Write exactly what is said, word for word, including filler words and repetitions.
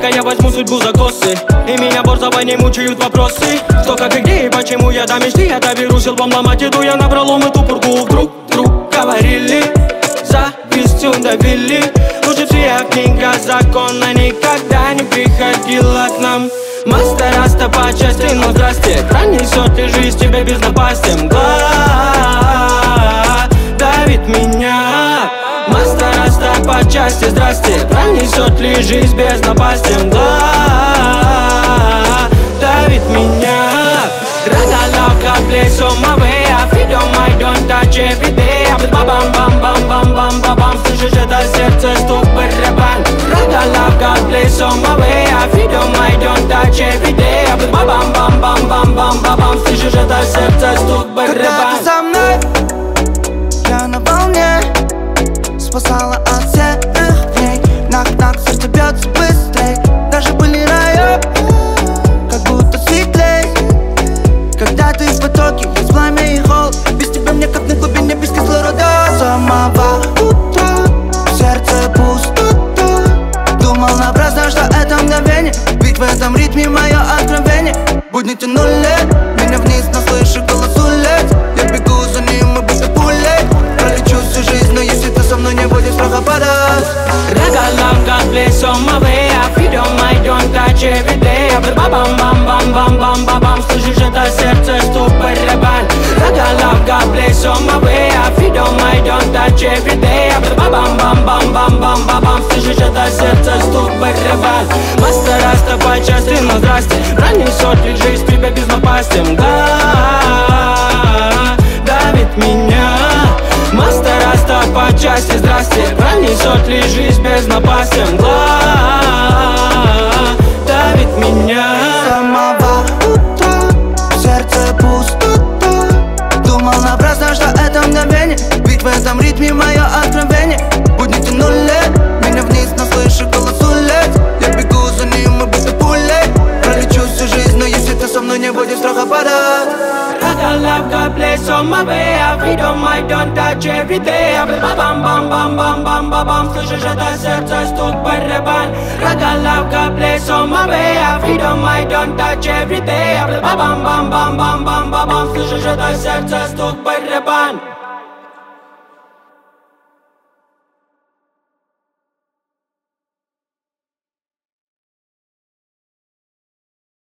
Только я возьму судьбу за косы, и меня борзого не мучают вопросы. Что, как и где, и почему я до мечты я доберусь, лбом ломать иду я напролом эту пургу. Вдруг, вдруг говорили, завистью давили. Лучше всех книга закона никогда не приходила к нам. Мастер-раста по части, но здрасте, пронесет ли жизнь тебя без напасти? Мгла давит меня. Мастер-раста по части, здрасте, пронесет ли жизнь без напасти? Мгла давит меня. Ragala, God bless on my way. I feel on my don't touch every day. I bam bam bam bam bam bam bam bam. Слышишь это сердце стук барабан. Ragala, God bless on my way. I feel on my don't touch every day. I bam bam bam bam bam bam bam bam. Слышишь это сердце стук барабан. Когда ты со мной, я на волне, спасала от серых дней. Нак-нак, сердце бьется быстрей. Даже были районы, как будто светлей. Когда ты в потоке, есть пламя и холод. Без тебя мне как на глубине без кислорода. Самого утра в сердце пустота. Думал напрасно, что это мгновение, ведь в этом ритме мое откровение. Будни тянули меня вниз, но слышу голос улиц. Я бегу за ним и будто пулей. Пролечу всю жизнь, но если ты со мной не будешь страха падать. Ragala, God bless on my way. I feel on my don't touch every day. I bam bam bam bam bam bam bam bam. Слышишь это сердце стук барабан. Ragala, God bless on my way. I feel on my don't touch every day. I bam bam bam bam bam bam bam bam. Слышишь это сердце стук барабан. Мастер-раста по части, но здрасте, пронесет ли жизнь тебя без напасти? Мгла давит меня. Мастер-раста по части, здрасте, пронесет ли жизнь без напасти? Мгла давит меня. Самого утра в сердце пустота. Думал напрасно, что это мгновение, ведь в этом ритме мое откровение. Будни тянули меня вниз, но слышу голос улиц. Я бегу за ним и будто пулей. Пролечу всю жизнь, но если ты со мной не будешь страха падать. Ragala, God bless on my way. I feel on my don't touch every day. I bam bam bam bam bam bam bam bam. Слышишь это сердце стук барабан. Ragala, God bless on my way. I feel on my don't touch every day. I bam bam bam bam bam bam bam. Слышишь это сердце стук барабан.